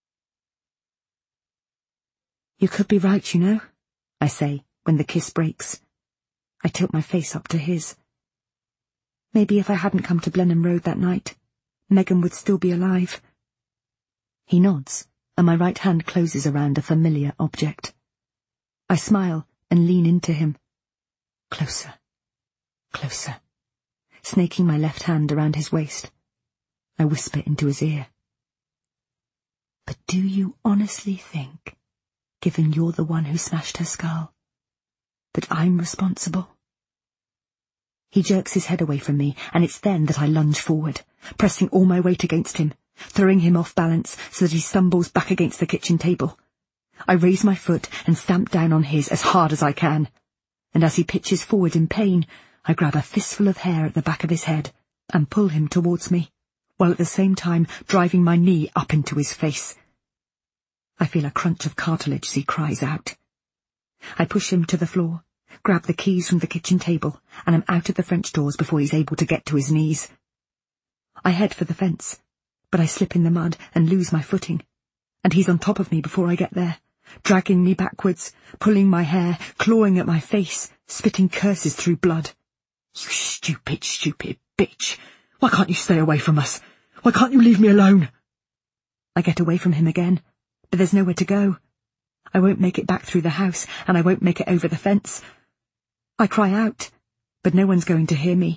[SPEAKER 2] You could be right, you know, I say, when the kiss breaks. I tilt my face up to his. Maybe if I hadn't come to Blenheim Road that night, Megan would still be alive. He nods, and my right hand closes around a familiar object. I smile and lean into him. Closer. Closer, snaking my left hand around his waist. I whisper into his ear. But do you honestly think, given you're the one who smashed her skull, that I'm responsible? He jerks his head away from me, and it's then that I lunge forward, pressing all my weight against him, throwing him off balance so that he stumbles back against the kitchen table. I raise my foot and stamp down on his as hard as I can, and as he pitches forward in pain, I grab a fistful of hair at the back of his head and pull him towards me, while at the same time driving my knee up into his face. I feel a crunch of cartilage as he cries out. I push him to the floor, grab the keys from the kitchen table, and am out of the French doors before he's able to get to his knees. I head for the fence, but I slip in the mud and lose my footing, and he's on top of me before I get there, dragging me backwards, pulling my hair, clawing at my face, spitting curses through blood. You stupid, stupid bitch! Why can't you stay away from us? Why can't you leave me alone? I get away from him again, but there's nowhere to go. I won't make it back through the house, and I won't make it over the fence. I cry out, but no one's going to hear me,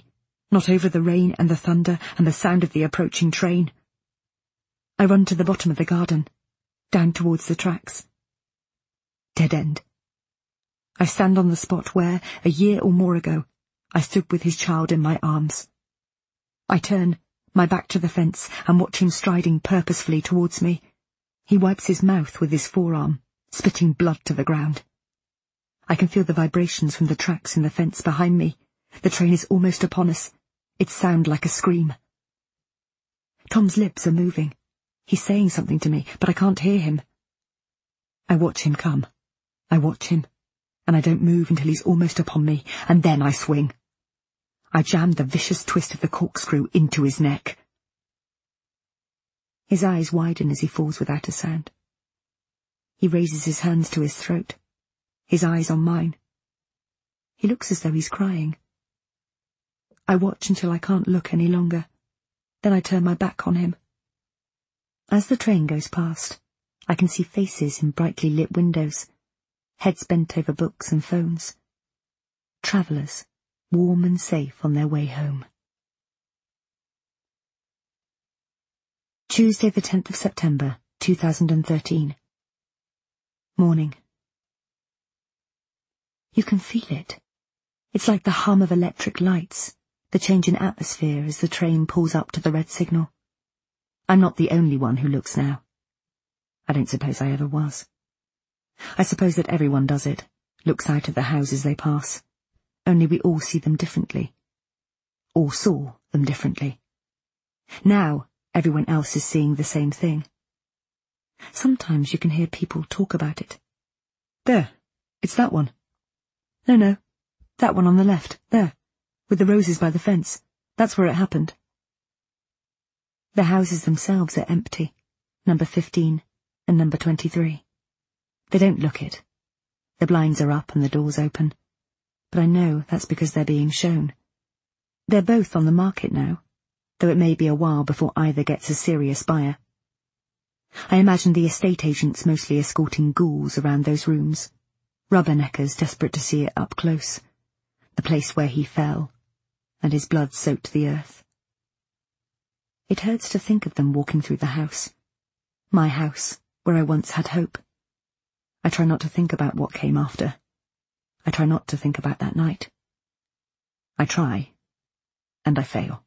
[SPEAKER 3] Not over the rain and the thunder and the sound of the approaching train. I run to the bottom of the garden, down towards the tracks. Dead end. I stand on the spot where, a year or more ago, I stood with his child in my arms. I turn, my back to the fence, and watch him striding purposefully towards me. He wipes his mouth with his forearm, spitting blood to the ground. I can feel the vibrations from the tracks in the fence behind me. The train is almost upon us. It sounds like a scream. Tom's lips are moving. He's saying something to me, but I can't hear him. I watch him come. I watch him, and I don't move until he's almost upon me, and then I swing. I jam the vicious twist of the corkscrew into his neck. His eyes widen as he falls without a sound. He raises his hands to his throat, his eyes on mine. He looks as though he's crying. I watch until I can't look any longer. Then I turn my back on him. As the train goes past, I can see faces in brightly lit windows, heads bent over books and phones. Travellers, warm and safe on their way home. Tuesday the tenth of September, two thousand thirteen. Morning. You can feel it. It's like the hum of electric lights, the change in atmosphere as the train pulls up to the red signal. I'm not the only one who looks now. I don't suppose I ever was. I suppose that everyone does it, looks out at the houses they pass. Only we all see them differently. All saw them differently. Now, everyone else is seeing the same thing. Sometimes you can hear people talk about it. There, it's that one. No, no, that one on the left, there, with the roses by the fence. That's where it happened. The houses themselves are empty, number fifteen and number twenty-three. They don't look it. The blinds are up and the doors open. But I know that's because they're being shown. They're both on the market now, though it may be a while before either gets a serious buyer. I imagine the estate agents mostly escorting ghouls around those rooms, rubberneckers desperate to see it up close, the place where he fell, and his blood soaked the earth. It hurts to think of them walking through the house, my house, where I once had hope. I try not to think about what came after. I try not to think about that night. I try, and I fail.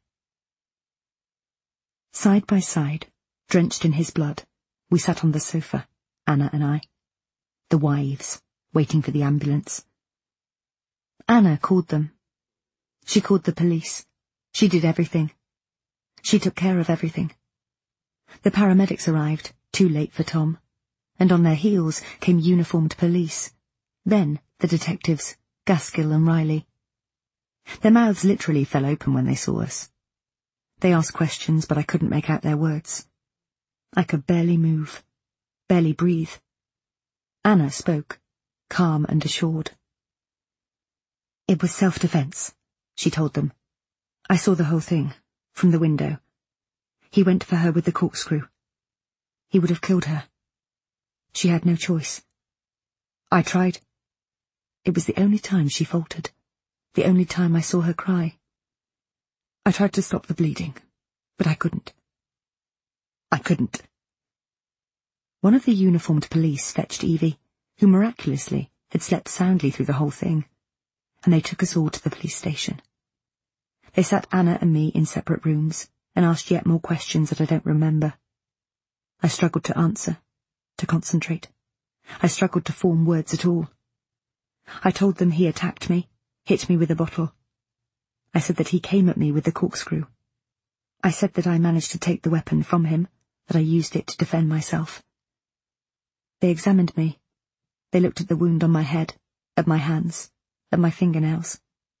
[SPEAKER 3] Side by side, drenched in his blood, we sat on the sofa, Anna and I, the wives, waiting for the ambulance. Anna called them. She called the police. She did everything. She took care of everything. The paramedics arrived, too late for Tom, and on their heels came uniformed police. Then the detectives, Gaskill and Riley. Their mouths literally fell open when they saw us. They asked questions, but I couldn't make out their words. I could barely move, barely breathe. Anna spoke, calm and assured. It was self-defense, she told them. I saw the whole thing, from the window. He went for her with the corkscrew. He would have killed her. She had no choice. I tried. It was the only time she faltered, the only time I saw her cry. I tried to stop the bleeding, but I couldn't. I couldn't. One of the uniformed police fetched Evie, who miraculously had slept soundly through the whole thing, and they took us all to the police station. They sat Anna and me in separate rooms, and asked yet more questions that I don't remember. I struggled to answer, to concentrate. I struggled to form words at all. I told them he attacked me, hit me with a bottle. I said that he came at me with the corkscrew. I said that I managed to take the weapon from him, that I used it to defend myself. They examined me. They looked at the wound on my head, at my hands, at my fingernails.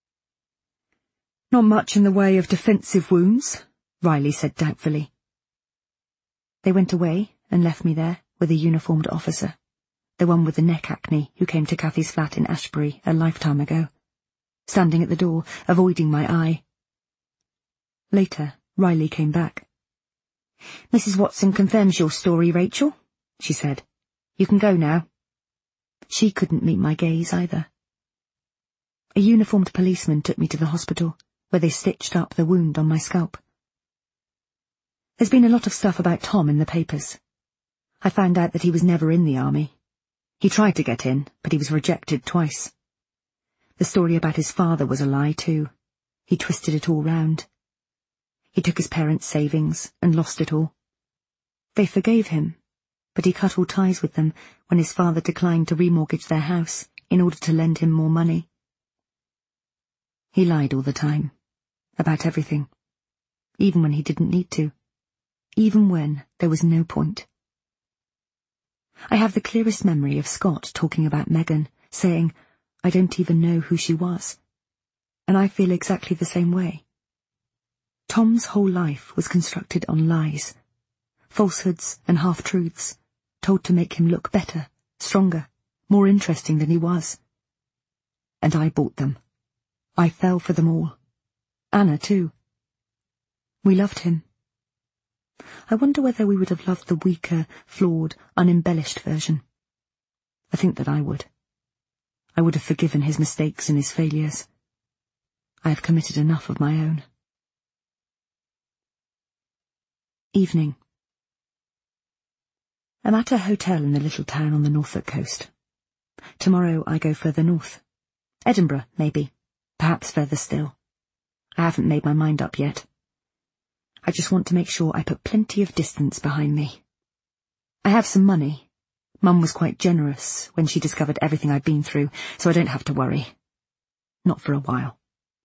[SPEAKER 3] Not much in the way of defensive wounds, Riley said doubtfully. They went away and left me there with a uniformed officer, the one with the neck acne who came to Cathy's flat in Ashbury a lifetime ago, standing at the door, avoiding my eye. Later, Riley came back. Missus Watson confirms your story, Rachel, she said. You can go now. She couldn't meet my gaze either. A uniformed policeman took me to the hospital,
[SPEAKER 2] where they stitched up the wound on my scalp. There's been a lot of stuff about Tom in the papers. I found out that he was never in the army. He tried to get in, but he was rejected twice. The story about his father was a lie, too. He twisted it all round. He took his parents' savings and lost it all. They forgave him, but he cut all ties with them when his father declined to remortgage their house in order to lend him more money. He lied all the time, about everything, even when he didn't need to, even when there was no point. I have the clearest memory of Scott talking about Megan, saying, "I don't even know who she was," and I feel exactly the same way. Tom's whole life was constructed on lies, falsehoods and half-truths, told to make him look better, stronger, more interesting than he was. And I bought them. I fell for them all. Anna, too. We loved him. I wonder whether we would have loved the weaker, flawed, unembellished version. I think that I would. I would have forgiven his mistakes and his failures. I have committed enough of my own. Evening. I'm at a hotel in the little town on the Norfolk coast. Tomorrow I go further north. Edinburgh, maybe. Perhaps further still. I haven't made my mind up yet. I just want to make sure I put plenty of distance behind me. I have some money. Mum was quite generous when she discovered everything I'd been through, so I don't have to worry. Not for a while.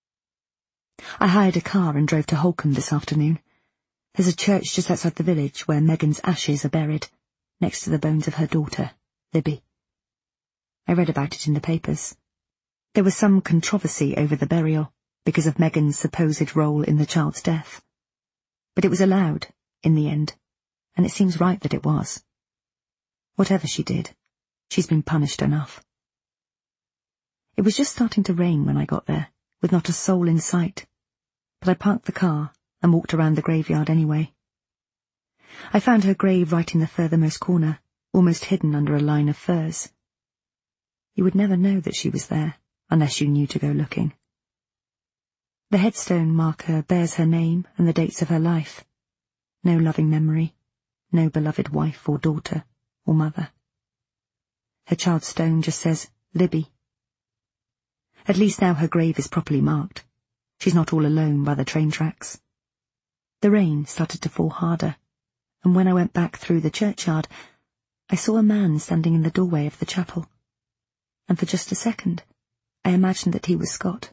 [SPEAKER 2] I hired a car and drove to Holcombe this afternoon. There's a church just outside the village where Megan's ashes are buried, next to the bones of her daughter, Libby. I read about it in the papers. There was some controversy over the burial, because of Megan's supposed role in the child's death. But it was allowed, in the end, and it seems right that it was. Whatever she did, she's been punished enough. It was just starting to rain when I got there, with not a soul in sight, but I parked the car and walked around the graveyard anyway. I found her grave right in the furthermost corner, almost hidden under a line of firs. You would never know that she was there, unless you knew to go looking. The headstone marker bears her name and the dates of her life. No loving memory, no beloved wife or daughter or mother. Her child's stone just says, Libby. At least now her grave is properly marked. She's not all alone by the train tracks. The rain started to fall harder, and when I went back through the churchyard, I saw a man standing in the doorway of the chapel. And for just a second, I imagined that he was Scott.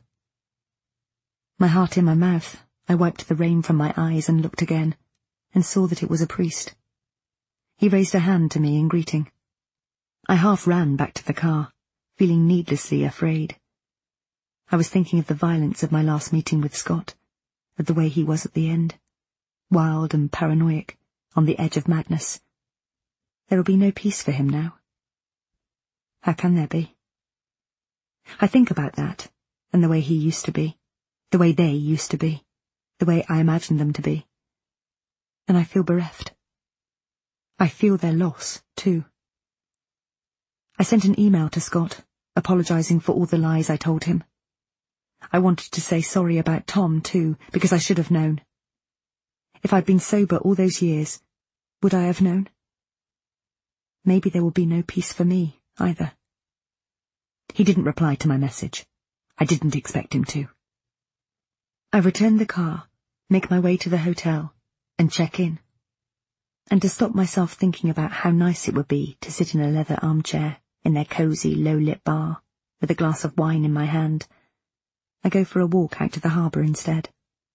[SPEAKER 2] My heart in my mouth, I wiped the rain from my eyes and looked again, and saw that it was a priest. He raised a hand to me in greeting. I half ran back to the car, feeling needlessly afraid. I was thinking of the violence of my last meeting with Scott, of the way he was at the end, wild and paranoid, on the edge of madness. There will be no peace for him now. How can there be? I think about that, and the way he used to be. The way they used to be, the way I imagined them to be. And I feel bereft. I feel their loss, too. I sent an email to Scott, apologising for all the lies I told him. I wanted to say sorry about Tom, too, because I should have known. If I'd been sober all those years, would I have known? Maybe there will be no peace for me, either. He didn't reply to my message. I didn't expect him to. I return the car, make my way to the hotel, and check in. And to stop myself thinking about how nice it would be to sit in a leather armchair in their cosy, low-lit bar, with a glass of wine in my hand, I go for a walk out to the harbour instead.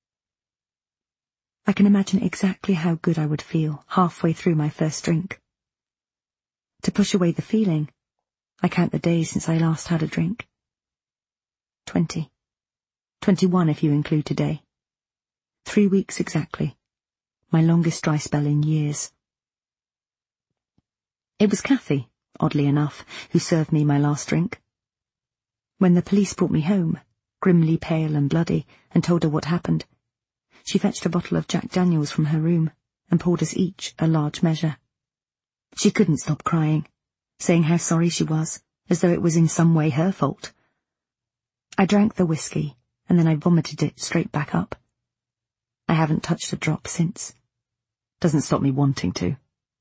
[SPEAKER 2] I can imagine exactly how good I would feel halfway through my first drink. To push away the feeling, I count the days since I last had a drink. Twenty. Twenty-one if you include today. Three weeks exactly. My longest dry spell in years. It was Kathy, oddly enough, who served me my last drink. When the police brought me home, grimly pale and bloody, and told her what happened, she fetched a bottle of Jack Daniels from her room and poured us each a large measure. She couldn't stop crying, saying how sorry she was, as though it was in some way her fault. I drank the whiskey and then I vomited it straight back up. I haven't touched a drop since. Doesn't stop me wanting to.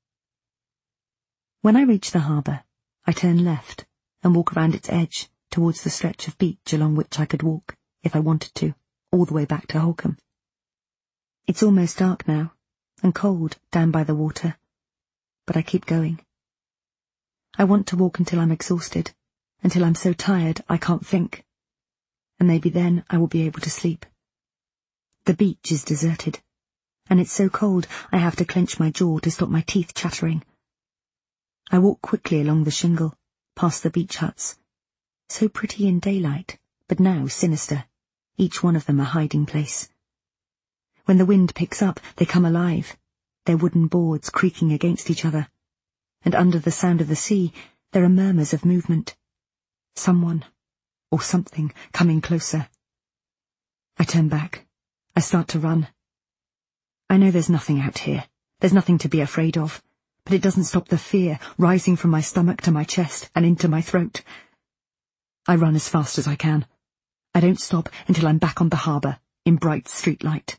[SPEAKER 2] When I reach the harbour, I turn left and walk around its edge towards the stretch of beach along which I could walk, if I wanted to, all the way back to Holkham. It's almost dark now, and cold down by the water, but I keep going. I want to walk until I'm exhausted, until I'm so tired I can't think, and maybe then I will be able to sleep. The beach is deserted, and it's so cold I have to clench my jaw to stop my teeth chattering. I walk quickly along the shingle, past the beach huts, so pretty in daylight, but now sinister, each one of them a hiding place. When the wind picks up, they come alive, their wooden boards creaking against each other, and under the sound of the sea there are murmurs of movement. Someone, or something, coming closer. I turn back. I start to run. I know there's nothing out here. There's nothing to be afraid of, but it doesn't stop the fear rising from my stomach to my chest and into my throat. I run as fast as I can. I don't stop until I'm back on the harbour, in bright street light.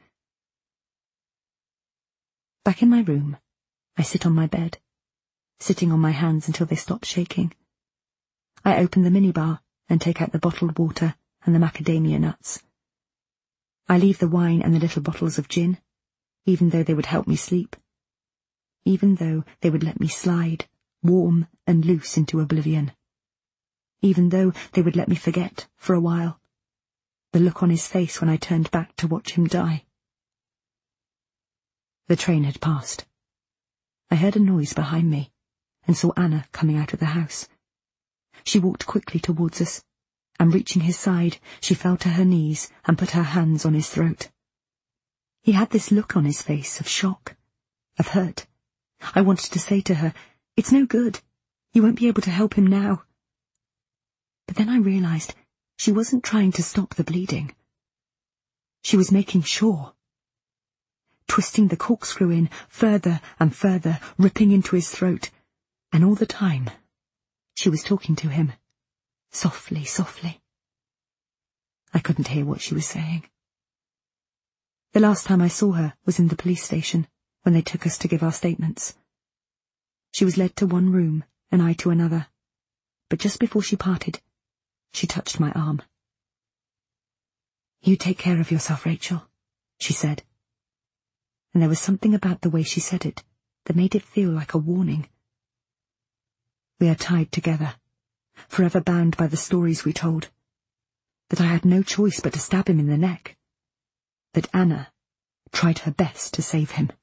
[SPEAKER 2] Back in my room, I sit on my bed, sitting on my hands until they stop shaking. I open the minibar and take out the bottled water and the macadamia nuts. I leave the wine and the little bottles of gin, even though they would help me sleep, even though they would let me slide, warm and loose into oblivion, even though they would let me forget, for a while, the look on his face when I turned back to watch him die. The train had passed. I heard a noise behind me, and saw Anna coming out of the house. She walked quickly towards us, and reaching his side, she fell to her knees and put her hands on his throat. He had this look on his face of shock, of hurt. I wanted to say to her, "It's no good. You won't be able to help him now." But then I realized she wasn't trying to stop the bleeding. She was making sure. Twisting the corkscrew in further and further, ripping into his throat, and all the time she was talking to him, softly, softly. I couldn't hear what she was saying. The last time I saw her was in the police station, when they took us to give our statements. She was led to one room, and I to another, but just before she parted, she touched my arm. "You take care of yourself, Rachel," she said. And there was something about the way she said it that made it feel like a warning. We are tied together, forever bound by the stories we told, that I had no choice but to stab him in the neck, that Anna tried her best to save him.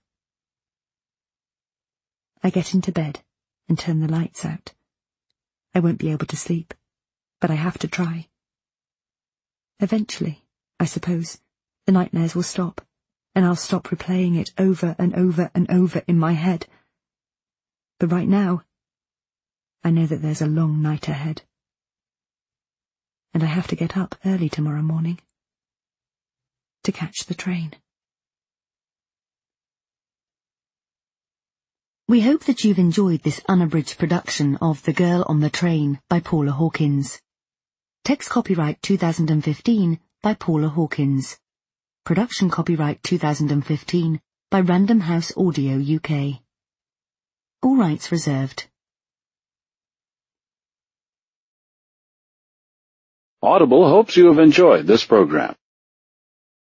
[SPEAKER 2] I get into bed and turn the lights out. I won't be able to sleep, but I have to try. Eventually, I suppose, the nightmares will stop, and I'll stop replaying it over and over and over in my head. But right now, I know that there's a long night ahead. And I have to get up early tomorrow morning to catch the train.
[SPEAKER 5] We hope that you've enjoyed this unabridged production of The Girl on the Train by Paula Hawkins. Text copyright two thousand fifteen by Paula Hawkins. Production copyright two thousand fifteen by Random House Audio U K. All rights reserved.
[SPEAKER 6] Audible hopes you have enjoyed this program.